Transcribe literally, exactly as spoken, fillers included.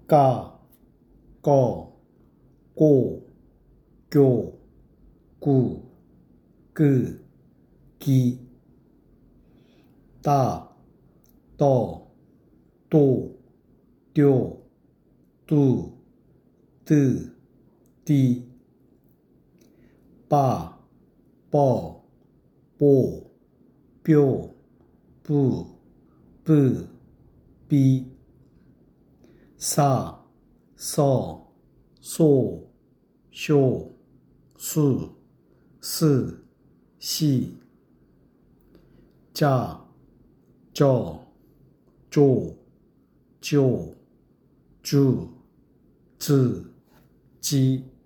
嘎、告、过、叫、咕、咕、叽、大、到、多、丢、嘟、嘚、滴、爸、报、波、标、不、不、比、sa、少、说、小、数、四、四、加、叫、做、就、住、字、鸡。